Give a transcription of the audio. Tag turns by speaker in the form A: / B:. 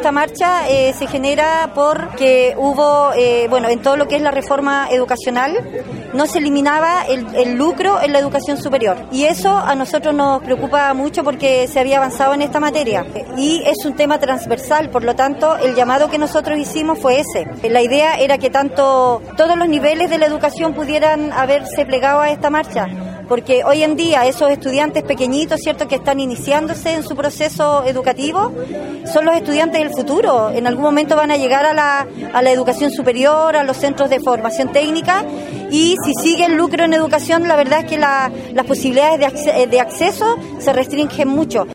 A: esta marcha se genera porque hubo, en todo lo que es la reforma educacional, no se eliminaba el lucro en la educación superior. Y eso a nosotros nos preocupa mucho porque se había avanzado en esta materia. Y es un tema transversal, por lo tanto, el llamado que nosotros hicimos fue ese. La idea era que todos los niveles de la educación pudieran haberse plegado a esta marcha. Porque hoy en día esos estudiantes pequeñitos, ¿cierto?, que están iniciándose en su proceso educativo, son los estudiantes del futuro. En algún momento van a llegar a la educación superior, a los centros de formación técnica, y si sigue el lucro en educación, la verdad es que las posibilidades de acceso se restringen mucho.